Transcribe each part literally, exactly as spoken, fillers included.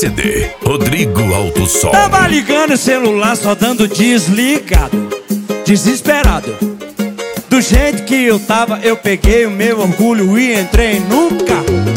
C D, Rodrigo Alto Som. Tava ligando o celular só dando desligado, desesperado. Do jeito que eu tava, eu peguei o meu orgulho e entrei no carro.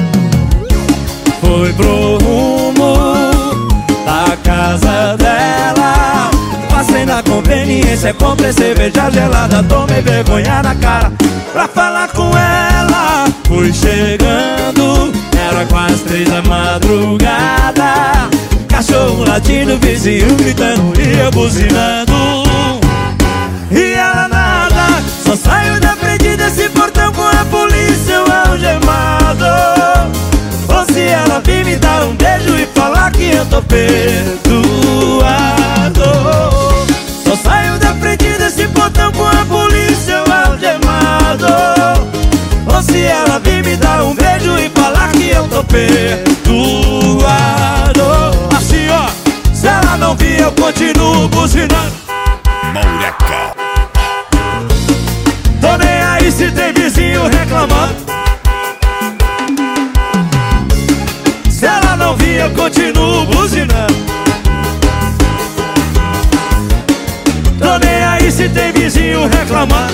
Foi pro rumo da casa dela. Passei na conveniência, comprei cerveja gelada, tomei vergonha na cara pra falar com ela. Fui chegando, era quase três da madrugada. Cachorro latindo, vizinho gritando e eu buzinando. E ela nada, só saiu da frente desse portão com a polícia eu algemado. Ou se ela vir me dar um beijo e falar que eu tô perdoado. Só saiu da frente desse portão com a polícia eu algemado. Ou se ela vir me dar um beijo e falar que eu tô perdoado. Assim ó, se ela não vir eu continuo buzinando. Maureca. Tô nem aí se tem vizinho reclamando. Se ela não vir eu continuo buzinando. Tô nem aí se tem vizinho reclamando.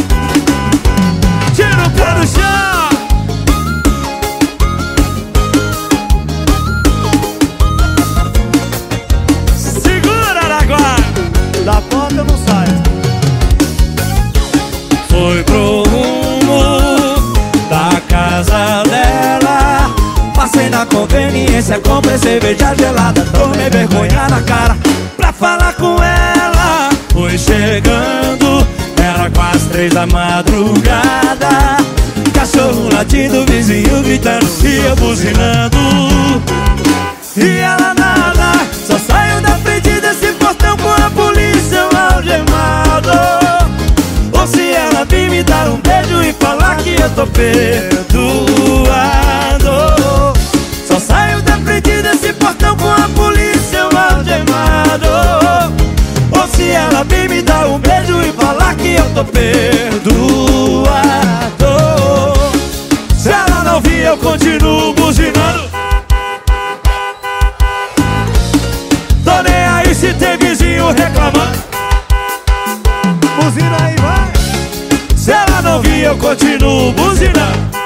Tira o pé do chão. Segura agora. Da porta eu não saio. Foi pro rumo da casa dela. Passei na conveniência, comprei cerveja gelada, tomei vergonha na cara pra falar com ela. Fui chegando, era quase três da madrugada. Cachorro latindo, vizinho gritando e eu buzinando. E ela nada, só saiu da frente desse portão com a polícia eu algemado. Ou se ela vir me dar um beijo e falar que eu tô perdoado. Só saiu da frente desse portão com a polícia eu algemado. Ou se ela vir me dar um beijo e falar que eu tô perdoado. Se ela não vir eu continuo buzinando. Tô nem aí se tem vizinho reclamando. Buzina aí, vai. Se ela não vir eu continuo buzinando.